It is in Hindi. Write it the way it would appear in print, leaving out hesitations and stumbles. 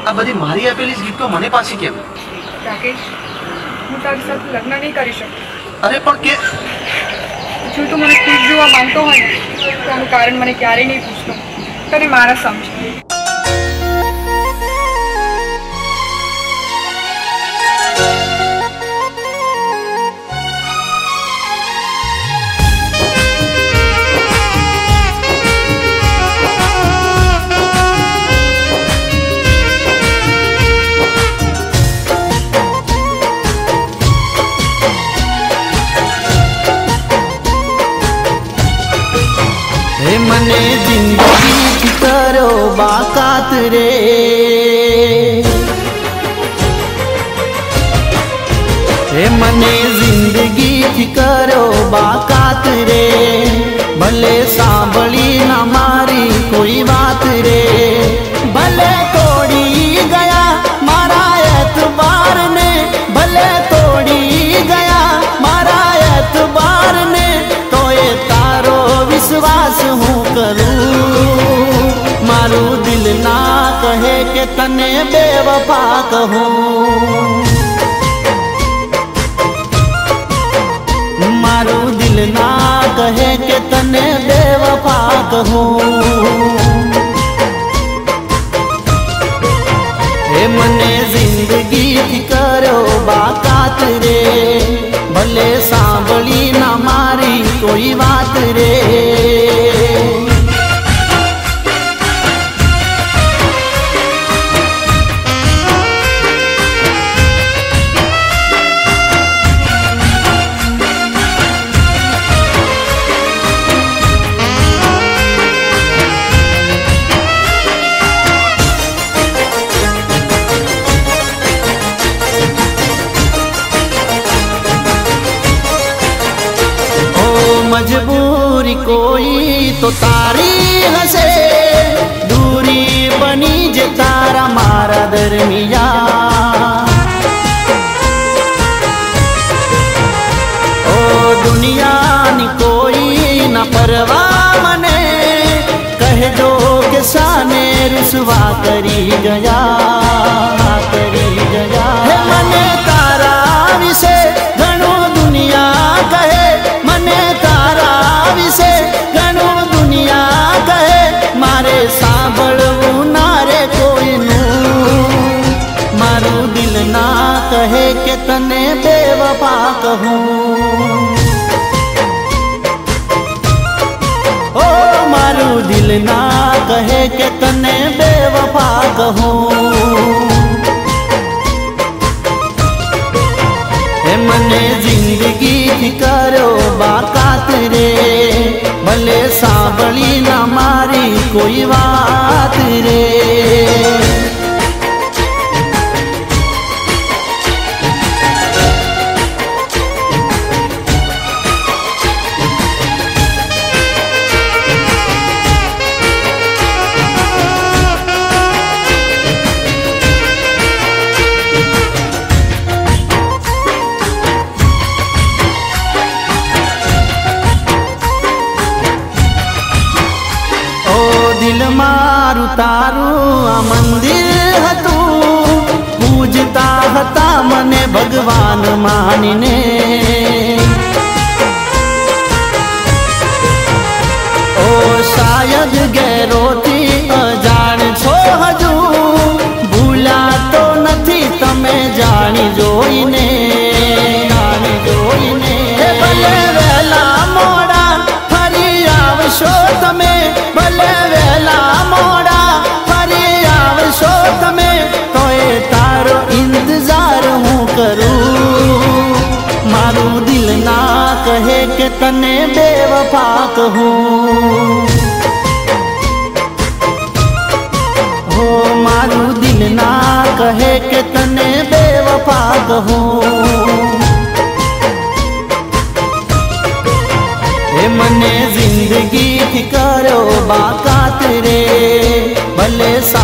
આ બધી મારી આપેલી ગિફ્ટો મને પાછી કેમ? રાકેશ, હું તારી સાથે લગ્ન નહીં કરી શકું. અરે પણ કે જો તું મને ખુશ જોવા માંગતો હોય ને તો આનું કારણ મને ક્યારેય નહીં પૂછતો. તને મારા સમજ. मने जिंदगी करो बाकात रे, मने जिंदगी करो बाकात रे, भले सांभली ना मारी कोई बात रे, भले तोड़ी गया मारा एतबार ने, भले तोड़ी गया मारा एतबार ने, तो ये तारो विश्वास हूँ करूँ, मारू दिल ना कहे के तने बेवफा कहूँ, मारू दिल ना कहे के तने बेवफा कहूँ। हे मने जिंदगी करो बाकात रे, भले सांभली ना मारी कोई बात रे। मजबूरी कोई तो तारी हसे, दूरी बनी जे तारा मारा दरमिया, ओ दुनिया नी कोई न परवाह मने, कह दो के साने रुसवा करी गया, करी गया। हे मने तारा विसे घणो दुनिया कहे, मने तारा विसे घणो दुनिया कहे, मारे सांभळवू ना रे कोईनू, मारू दिल ना कहे के तने बेवफा कहूँ, ओ मारू दिल ना कहे के तने बेवफा कहूँ। मने जिंदगी करो बाकात रे, भले सांभली ना मारी कोई बात रे। दिल मारू तारू आ मंदिर हतू, पूजता हता मने भगवान मानीने, ओ शायद गैरोती अजाण छो हजू, भूला तो नथी तमे जानी जोईने, जानी जोईने। भले वेला मोड़ा फरी आवशो तमे, भले वेला मोड़ा फरी आवशो तमे, तो ये तारो इंतजार हूँ करूँ, मारू दिल ना कहे के तने बेवफा कहूँ, हो मारू दिल ना कहे के तने बेवफा कहूँ। मने जिंदगी करो बाकात रे, भले